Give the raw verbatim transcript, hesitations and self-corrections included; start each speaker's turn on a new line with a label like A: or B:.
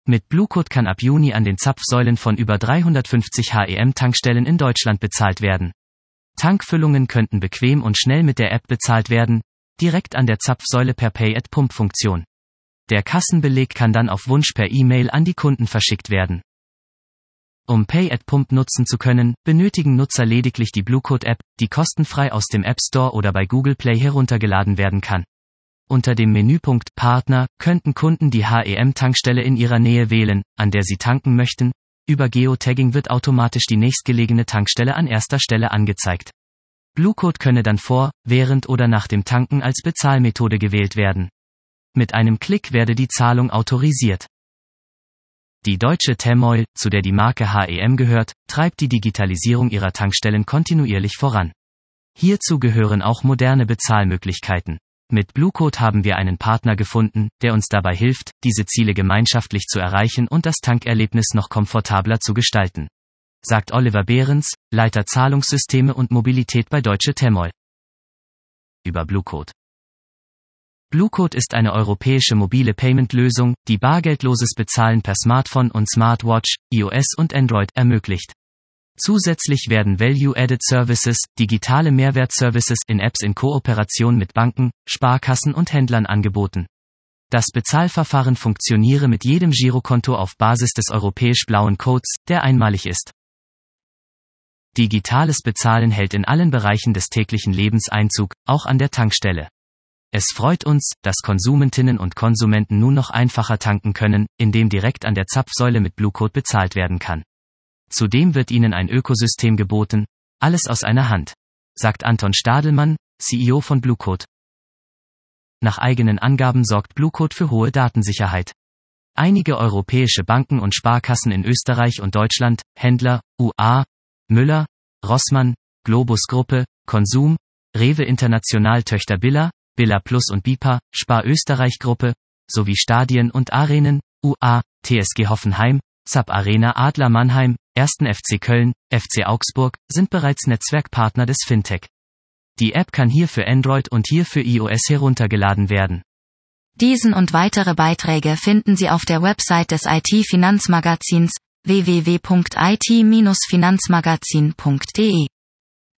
A: Mit Bluecode kann ab Juni an den Zapfsäulen von über dreihundertfünfzig H E M-Tankstellen in Deutschland bezahlt werden. Tankfüllungen könnten bequem und schnell mit der App bezahlt werden, direkt an der Zapfsäule per Pay-at-Pump-Funktion. Der Kassenbeleg kann dann auf Wunsch per E-Mail an die Kunden verschickt werden. Um Pay-at-Pump nutzen zu können, benötigen Nutzer lediglich die Bluecode-App, die kostenfrei aus dem App Store oder bei Google Play heruntergeladen werden kann. Unter dem Menüpunkt Partner könnten Kunden die H E M-Tankstelle in ihrer Nähe wählen, an der sie tanken möchten. Über Geotagging wird automatisch die nächstgelegene Tankstelle an erster Stelle angezeigt. Bluecode könne dann vor, während oder nach dem Tanken als Bezahlmethode gewählt werden. Mit einem Klick werde die Zahlung autorisiert. Die deutsche Tamoil, zu der die Marke H E M gehört, treibt die Digitalisierung ihrer Tankstellen kontinuierlich voran. Hierzu gehören auch moderne Bezahlmöglichkeiten. Mit Bluecode haben wir einen Partner gefunden, der uns dabei hilft, diese Ziele gemeinschaftlich zu erreichen und das Tankerlebnis noch komfortabler zu gestalten, sagt Oliver Behrens, Leiter Zahlungssysteme und Mobilität bei Deutsche Tamoil. Über Bluecode. Bluecode ist eine europäische mobile Payment-Lösung, die bargeldloses Bezahlen per Smartphone und Smartwatch, iOS und Android ermöglicht. Zusätzlich werden Value-Added Services, digitale Mehrwertservices in Apps in Kooperation mit Banken, Sparkassen und Händlern angeboten. Das Bezahlverfahren funktioniere mit jedem Girokonto auf Basis des europäisch blauen Codes, der einmalig ist. Digitales Bezahlen hält in allen Bereichen des täglichen Lebens Einzug, auch an der Tankstelle. Es freut uns, dass Konsumentinnen und Konsumenten nun noch einfacher tanken können, indem direkt an der Zapfsäule mit Bluecode bezahlt werden kann. Zudem wird ihnen ein Ökosystem geboten, alles aus einer Hand, sagt Anton Stadelmann, C E O von Bluecode. Nach eigenen Angaben sorgt Bluecode für hohe Datensicherheit. Einige europäische Banken und Sparkassen in Österreich und Deutschland, Händler, U A, Müller, Rossmann, Globus Gruppe, Konsum, Rewe International Töchter Billa, Billa Plus und Bipa, Spar Österreich Gruppe, sowie Stadien und Arenen, U A, T S G Hoffenheim, Sub Arena Adler Mannheim, ersten F C Köln, F C Augsburg, sind bereits Netzwerkpartner des Fintech. Die App kann hier für Android und hier für iOS heruntergeladen werden.
B: Diesen und weitere Beiträge finden Sie auf der Website des I T-Finanzmagazins w w w punkt i t Bindestrich finanzmagazin punkt d e.